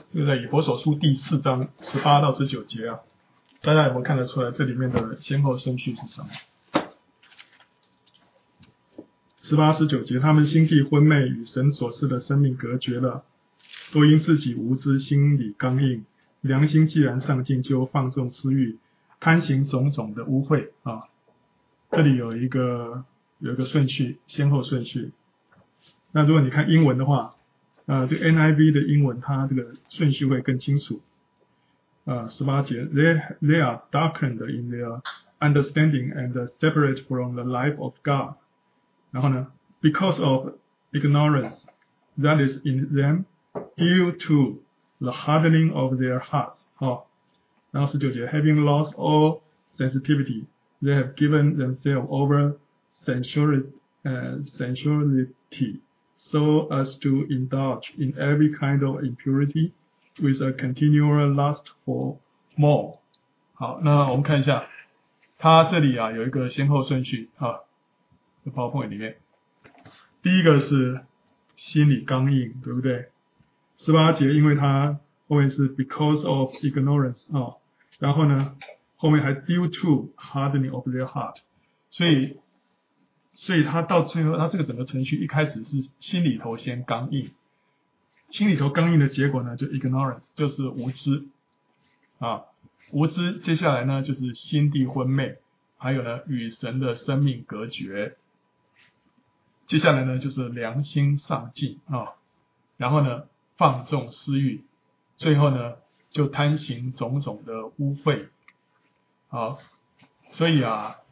这个在以弗所书第4章18到19节啊，大家有没有看得出来这里面的先后顺序是什么？18、19节，他们心地昏昧，与神所赐的生命隔绝了，都因自己无知，心里刚硬，良心既然上进，就放纵私欲，贪行种种的污秽啊。这里有一个顺序，先后顺序。那如果你看英文的话，这个 NIV 的英文它这个顺序会更清楚。18节 they are darkened in their understanding and separate from the life of God. 然后呢 because of ignorance that is in them due to the hardening of their hearts. 然后19节 having lost all sensitivity, they have given themselves over sensuality, so as to indulge in every kind of impurity with a continual lust for more. 好，那我们看一下，它这里有一个先后顺序在 PowerPoint 里面。第一个是心理刚硬，对不对？18节，因为它后面是 because of ignorance 然后呢，后面还 due to hardening of their heart， 所以他到最后，他这个整个程序一开始是心里头先刚硬，心里头刚硬的结果呢，就 ignorance 就是无知无知，接下来呢就是心地昏昧，还有呢与神的生命隔绝，接下来呢就是良心丧尽然后呢放纵私欲，最后呢就贪行种种的污秽。好，所以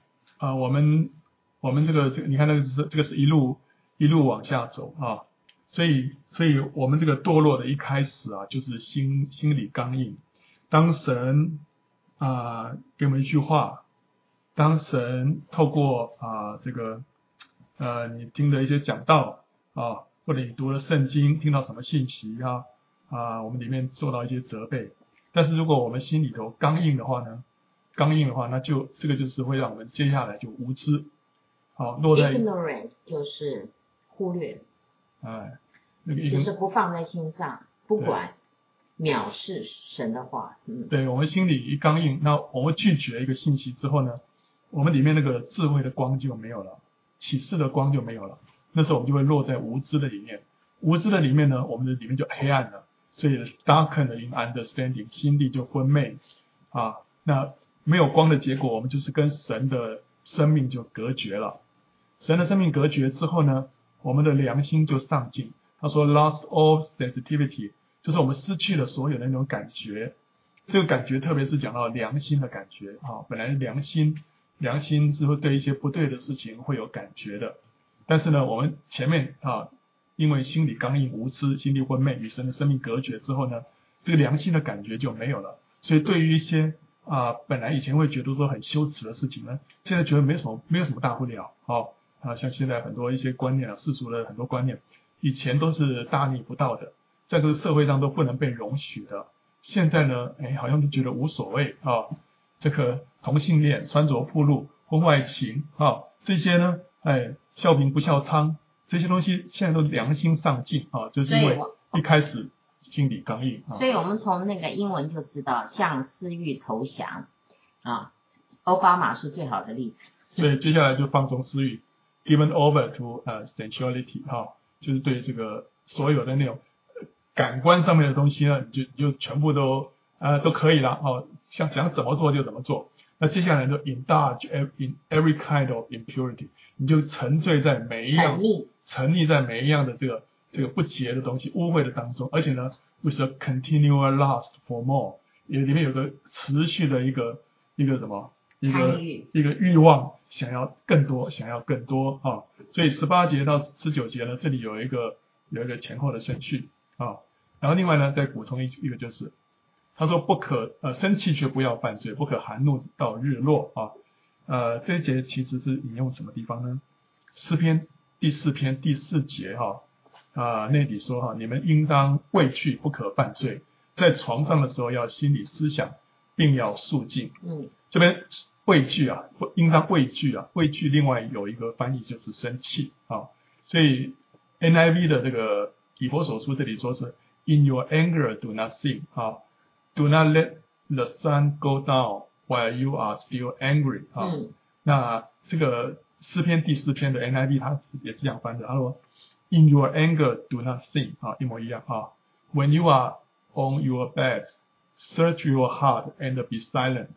我们这个你看这个是一路往下走所以我们这个堕落的一开始就是心里刚硬。当神给我们一句话，当神透过这个你听的一些讲道或者你读了圣经，听到什么信息我们里面受到一些责备，但是如果我们心里头刚硬的话，那就这个就是会让我们接下来就无知落在 ignorance 就是忽略， 那个就是不放在心上，不管藐视神的话。 对，我们心里一刚硬，那我们拒绝一个信息之后呢，我们里面那个智慧的光就没有了，启示的光就没有了，那时候我们就会落在无知的里面。无知的里面呢，我们的里面就黑暗了，所以 darkened in understanding， 心地就昏昧那没有光的结果，我们就是跟神的生命就隔绝了。神的生命隔绝之后呢，我们的良心就丧尽。他说 lost all sensitivity， 就是我们失去了所有的那种感觉。这个感觉特别是讲到良心的感觉本来良心是会对一些不对的事情会有感觉的，但是呢我们前面因为心里刚硬无知，心地昏昧，与神的生命隔绝之后呢，这个良心的感觉就没有了。所以对于一些本来以前会觉得说很羞耻的事情呢，现在觉得没有什么大不了像现在很多一些观念世俗的很多观念，以前都是大逆不道的，在这个社会上都不能被容许的，现在呢好像都觉得无所谓这个同性恋、穿着暴露、婚外情这些呢笑贫不笑娼，这些东西现在都良心丧尽就是因为一开始心理刚硬所以我们从那个英文就知道，向私欲投降奥巴马是最好的例子。 所以接下来就放纵私欲 given over to sensuality 就是对这个所有的那种感官上面的东西呢，你就全部都可以了想怎么做就怎么做。那接下来就 indulge in every kind of impurity， 你就沉溺在每一样的这个不洁的东西、污秽的当中，而且呢 with a continual lust for more， 里面有个持续的一个什么一个欲望，想要更多所以18节到19节呢，这里有一个前后的顺序然后另外呢再补充一个，就是他说不可生气却不要犯罪，不可含怒到日落这一节其实是引用什么地方呢？诗篇第4篇第4节那里说你们应当畏惧，不可犯罪，在床上的时候要心里思想，并要肃静。这边畏惧应当畏惧畏惧另外有一个翻译就是生气所以 NIV 的这个以弗所书这里说是 In your anger, do not sin. Do not let the sun go down while you are still angry. 那这个诗篇第4篇的 NIV 它也是这样翻的，他说 In your anger, do not sin. 一模一样When you are on your bed, search your heart and be silent.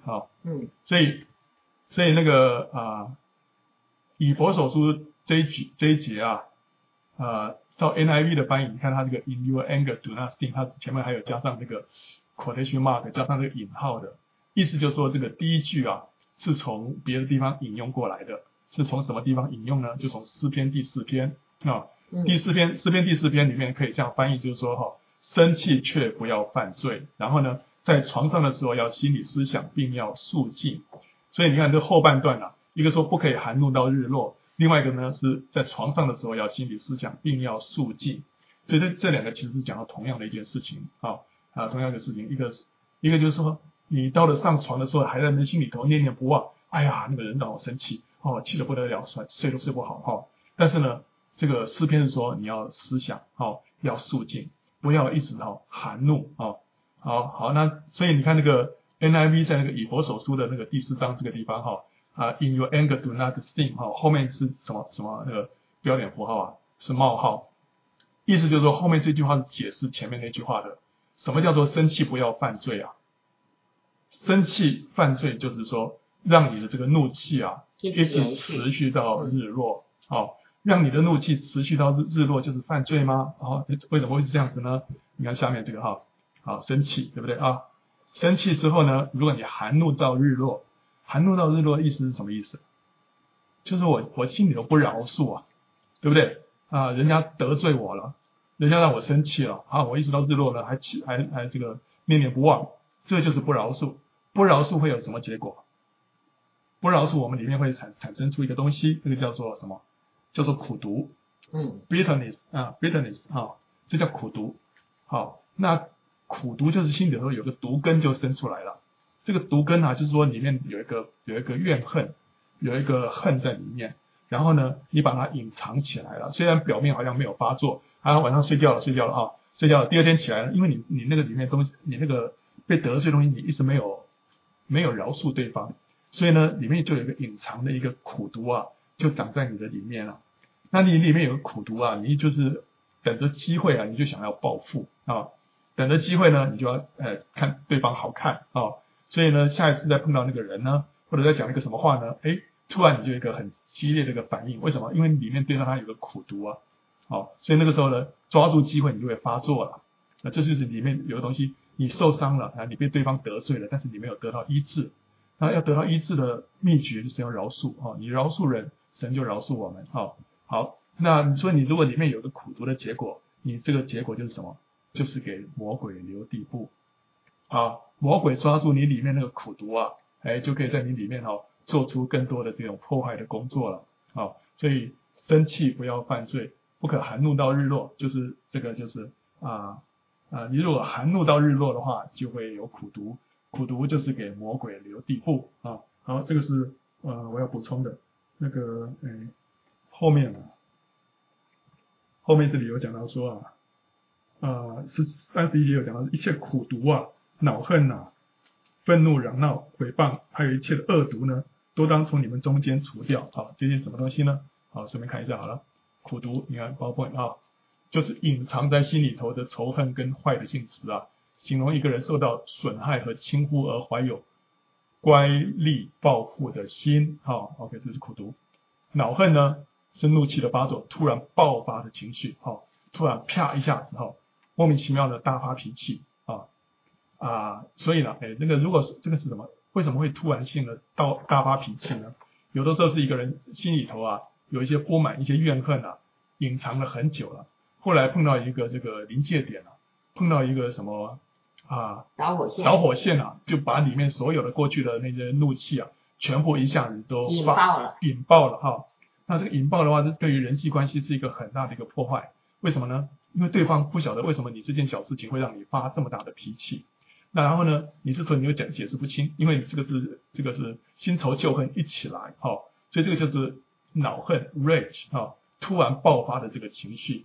所以那个以弗所书这一节照 NIV 的翻译，你看它这个 In your anger, do not sin， 它前面还有加上这个 quotation mark， 加上这个引号的，意思就是说这个第一句是从别的地方引用过来的，是从什么地方引用呢？就从诗篇第4篇诗篇第4篇里面可以这样翻译，就是说生气却不要犯罪，然后呢，在床上的时候要心理思想，并要肃静。所以你看这后半段一个说不可以含怒到日落，另外一个呢是在床上的时候要心理思想，并要肃静。所以这两个其实是讲到同样的一件事情同样的事情，一个就是说你到了上床的时候还在那心里头念念不忘，哎呀那个人让我生气气得不得了，睡都睡不好但是呢这个诗篇是说你要思想要肃静，不要一直含怒好，那所以你看那个 NIV 在那个以弗所书的那个第4章这个地方In your anger, do not sin 后面是什么那个标点符号是冒号，意思就是说后面这句话是解释前面那句话的。什么叫做生气不要犯罪生气犯罪就是说让你的这个怒气一直持续到日落让你的怒气持续到日落就是犯罪吗？为什么会是这样子呢？你看下面这个生气对不对生气之后呢，如果你含怒到日落，含怒到日落的意思是什么意思？就是我心里头不饶恕对不对人家得罪我了，人家让我生气了我一直到日落了还这个念念不忘，这就是不饶恕。不饶恕会有什么结果？不饶恕我们里面会产生出一个东西，这个叫做什么？叫做苦毒bitterness bitterness 这叫苦毒那苦毒就是心里头有个毒根就生出来了。这个毒根就是说里面有一个怨恨，有一个恨在里面，然后呢你把它隐藏起来了，虽然表面好像没有发作晚上睡觉了第二天起来了，因为你那个里面东西，你那个被得罪的东西你一直没有饶恕对方，所以呢里面就有一个隐藏的一个苦毒就长在你的里面了。那你里面有个苦毒你就是等着机会你就想要报复等着机会呢你就要看对方好看所以呢下一次再碰到那个人呢，或者再讲一个什么话呢，突然你就有一个很激烈的一个反应，为什么？因为里面对上他有个苦毒所以那个时候呢抓住机会你就会发作了。这就是里面有个东西，你受伤了你被对方得罪了，但是你没有得到医治。那要得到医治的秘诀就是要饶恕你饶恕人，神就饶恕我们好，那你说你如果里面有个苦毒的结果，你这个结果就是什么？就是给魔鬼留地步魔鬼抓住你里面那个苦毒就可以在你里面做出更多的这种破坏的工作了所以生气不要犯罪，不可含怒到日落，就是这个就是你如果含怒到日落的话，就会有苦毒，苦毒就是给魔鬼留地步好，这个是我要补充的。那个后面这里有讲到说31节有讲到一切苦毒恼恨愤怒嚷闹毁谤，还有一切的恶毒呢，都当从你们中间除掉这些什么东西呢？顺便看一下好了。苦毒你看包括就是隐藏在心里头的仇恨跟坏的性质形容一个人受到损害和轻忽而怀有乖戾报复的心OK 这是苦毒。恼恨呢是怒气的发作，突然爆发的情绪突然啪一下子莫名其妙的大发脾气所以呢那个如果这个是什么？为什么会突然性的大发脾气呢？有的时候是一个人心里头有一些不满，一些怨恨隐藏了很久了，后来碰到一个这个临界点碰到一个什么导火线就把里面所有的过去的那些怒气全部一下子都引爆了那这个引爆的话，这对于人际关系是一个很大的一个破坏。为什么呢？因为对方不晓得为什么你这件小事情会让你发这么大的脾气。那然后呢，你这时候你又解释不清，因为这个是新仇旧恨一起来所以这个就是恼恨 rage 突然爆发的这个情绪。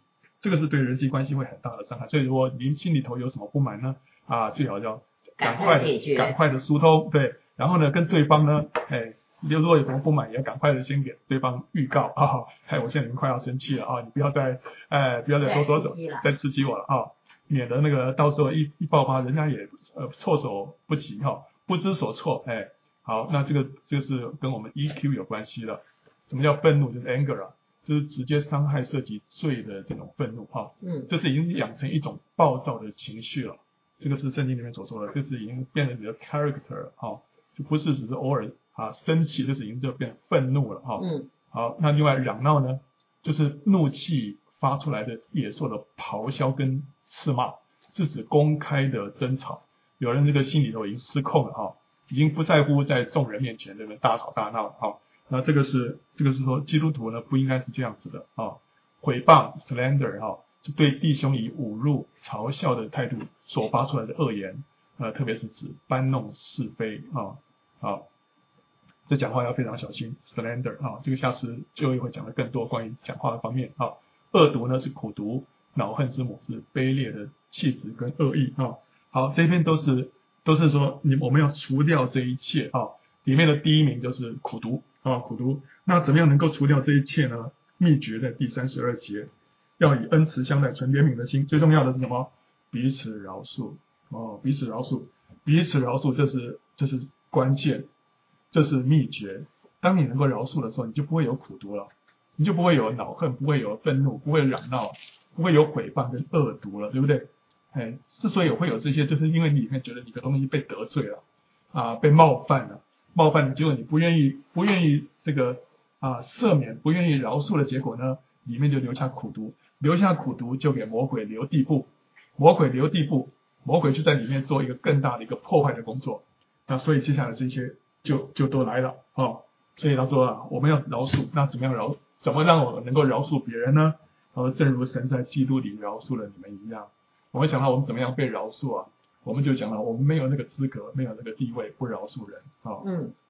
这个是对人际关系会很大的伤害。所以如果您心里头有什么不满呢，最好要赶快的疏通，对，然后呢跟对方呢，如果有什么不满，也要赶快的先给对方预告我现在已经快要生气了你不要再多说再刺激我了免得那个到时候一爆发，人家也措手不及不知所措。好，那这个是跟我们 EQ 有关系的。什么叫愤怒？就是 anger 就是直接伤害涉及罪的这种愤怒这是已经养成一种暴躁的情绪了。这个是圣经里面所说的，这是已经变成你的 character 就不是只是偶尔生气，这是已经就变愤怒了好，那另外嚷闹呢，就是怒气发出来的野兽的咆哮跟斥骂，是指公开的争吵，有人这个心里头已经失控了已经不在乎在众人面前这边大吵大闹那这个是说基督徒呢不应该是这样子的毁谤 slander 是对弟兄以侮辱嘲笑的态度所发出来的恶言特别是指搬弄是非这讲话要非常小心 slander 这个下次就会讲的更多关于讲话的方面恶毒呢是苦毒，恼恨之母是卑劣的气质跟恶意好，这边都是说我们要除掉这一切里面的第一名就是苦毒苦毒。那怎么样能够除掉这一切呢？秘诀在第32节，要以恩慈相待，存怜悯的心。最重要的是什么？彼此饶恕彼此饶恕，这是关键，这是秘诀。当你能够饶恕的时候，你就不会有苦毒了，你就不会有恼恨，不会有愤怒，不会嚷闹，不会有毁谤跟恶毒了，对不对？之所以会有这些，就是因为你里面觉得你的东西被得罪了被冒犯了，结果你不愿意这个赦免，不愿意饶恕的结果呢，里面就留下苦毒就给魔鬼留地步，魔鬼就在里面做一个更大的一个破坏的工作。那所以接下来这些就都来了所以他说我们要饶恕，那怎么让我能够饶恕别人呢？正如神在基督里饶恕了你们一样。我们想到我们怎么样被饶恕我们就讲了，我们没有那个资格，没有那个地位不饶恕人